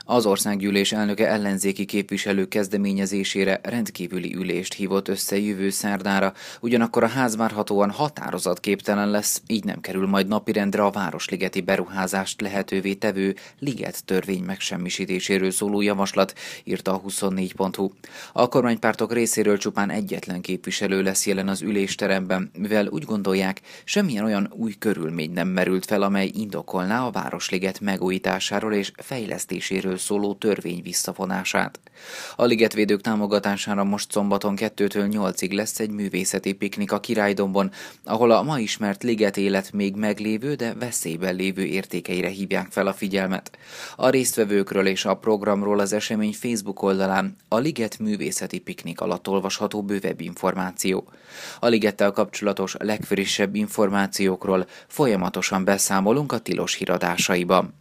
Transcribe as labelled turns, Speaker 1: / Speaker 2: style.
Speaker 1: Az országgyűlés elnöke ellenzéki képviselők kezdeményezésére rendkívüli ülést hívott össze jövő szerdára, ugyanakkor a ház várhatóan határozatképtelen lesz, így nem kerül majd napirendre a városligeti beruházást lehetővé tevő liget törvény megsemmisítéséről szóló javaslat, írta a 24.hu. A kormánypártok részéről csupán egyetlen képviselő lesz jelen az ülésteremben, mivel úgy gondolják, semmilyen olyan új körülmény nem merült fel, amely indokolná a városliget megújításáról és fejlesztéséről szóló törvény visszavonását. A ligetvédők támogatására most szombaton 2-től 8-ig lesz egy művészeti piknik a Királydombon, ahol a ma ismert liget élet még meglévő, de veszélyben lévő értékeire hívják fel a figyelmet. A résztvevőkről és a programról az esemény Facebook oldalán a Liget művészeti piknik alatt olvasható bővebb információ. A ligettel kapcsolatos legfrissebb információkról folyamatosan beszámolunk a tilos híradásaiban.